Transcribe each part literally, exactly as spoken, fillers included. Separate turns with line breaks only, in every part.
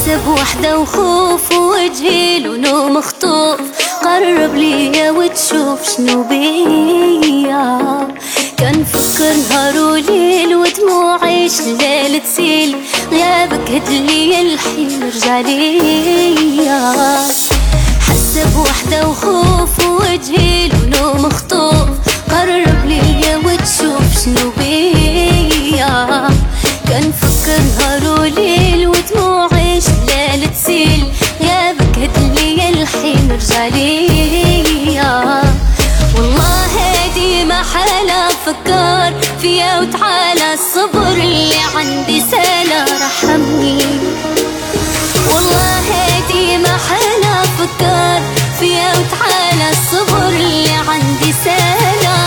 حاسة بوحدة وخوف ووجهي لونه مخطوف. قرب ليا وتشوف شنو بيا. كان فكر نهار وليل ودموعي شلال تسيل. غيابك هدلي الحين رجع ليا. حاسة بوحدة وخوف ووجهي لونه مخطوف. قرب ليا وتشوف شنو بيا. كان فكر نهار وليل ودموعي شلال تسيل. غيابك هدلي الحين رجع ليا. والله هادي ما حلا فكر فيا وتعالى الصبر اللي عندي سالا رحمني. والله هادي ما حلا فكر فيا وتعالى الصبر اللي عندي سالا.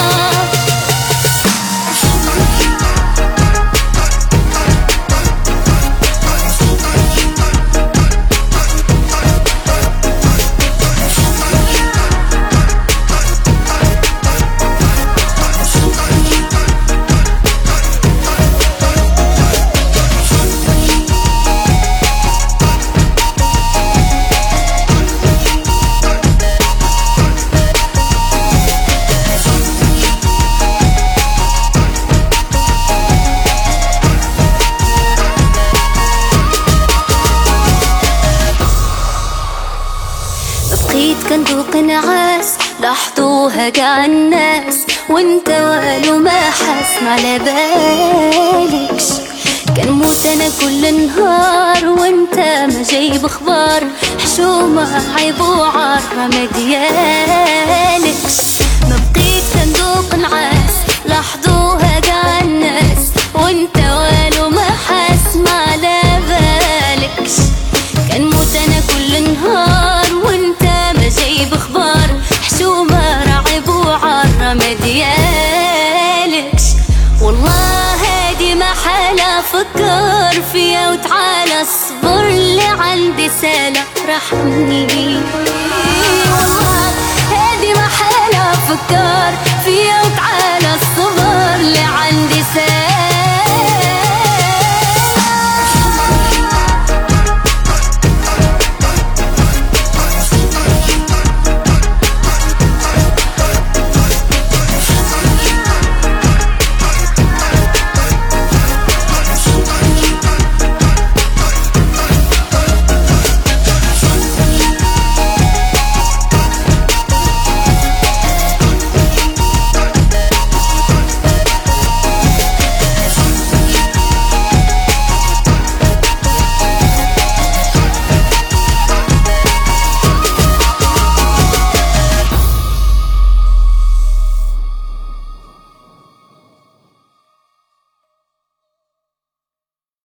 بقيت كندوق نعاس لاحظوها قاع الناس. وانت والو ما حاس على بالكش. كان موت انا كل نهار وانت ما جايب اخبار. حشومة عيب وعار ما ديالكش. ما بقيت كندوق نعاس لاحظوها قاع الناس. وانت والو ما حاس ما على بالكش. كان موت انا كل نهار وانت ما جايب اخبار. حشومة رعب وعار ما ديالكش. والله هادي ما حلا فكر فيا وتعالى الصبر اللي عندي سالا رحمني. والله هادي ما حلا فكر فيا وتعالى الصبر اللي عندي سالا.